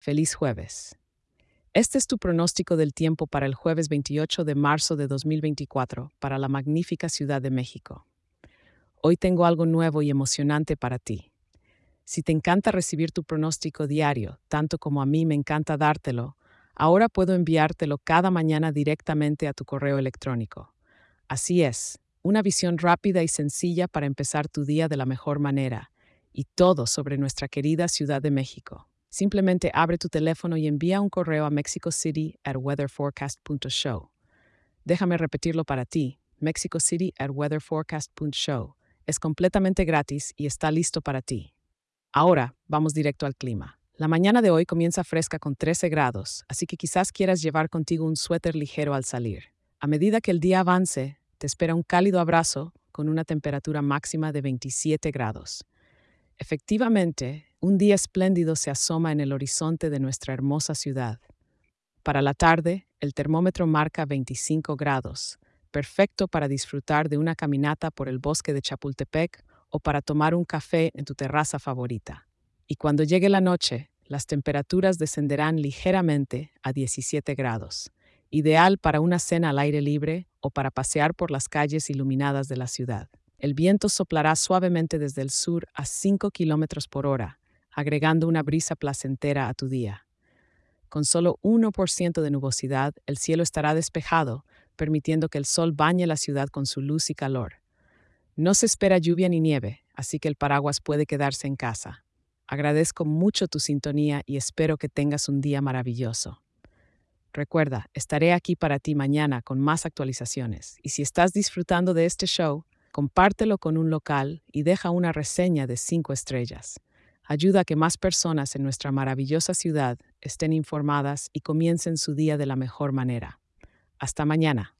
Feliz jueves. Este es tu pronóstico del tiempo para el jueves 28 de marzo de 2024 para la magnífica Ciudad de México. Hoy tengo algo nuevo y emocionante para ti. Si te encanta recibir tu pronóstico diario, tanto como a mí me encanta dártelo, ahora puedo enviártelo cada mañana directamente a tu correo electrónico. Así es, una visión rápida y sencilla para empezar tu día de la mejor manera, y todo sobre nuestra querida Ciudad de México. Simplemente abre tu teléfono y envía un correo a mexicocity@weatherforecast.show. Déjame repetirlo para ti, mexicocity@weatherforecast.show. Es completamente gratis y está listo para ti. Ahora, vamos directo al clima. La mañana de hoy comienza fresca con 13 grados, así que quizás quieras llevar contigo un suéter ligero al salir. A medida que el día avance, te espera un cálido abrazo con una temperatura máxima de 27 grados. Efectivamente, un día espléndido se asoma en el horizonte de nuestra hermosa ciudad. Para la tarde, el termómetro marca 25 grados, perfecto para disfrutar de una caminata por el bosque de Chapultepec o para tomar un café en tu terraza favorita. Y cuando llegue la noche, las temperaturas descenderán ligeramente a 17 grados, ideal para una cena al aire libre o para pasear por las calles iluminadas de la ciudad. El viento soplará suavemente desde el sur a 5 kilómetros por hora, agregando una brisa placentera a tu día. Con solo 1% de nubosidad, el cielo estará despejado, permitiendo que el sol bañe la ciudad con su luz y calor. No se espera lluvia ni nieve, así que el paraguas puede quedarse en casa. Agradezco mucho tu sintonía y espero que tengas un día maravilloso. Recuerda, estaré aquí para ti mañana con más actualizaciones, y si estás disfrutando de este show, compártelo con un local y deja una reseña de 5 estrellas. Ayuda a que más personas en nuestra maravillosa ciudad estén informadas y comiencen su día de la mejor manera. Hasta mañana.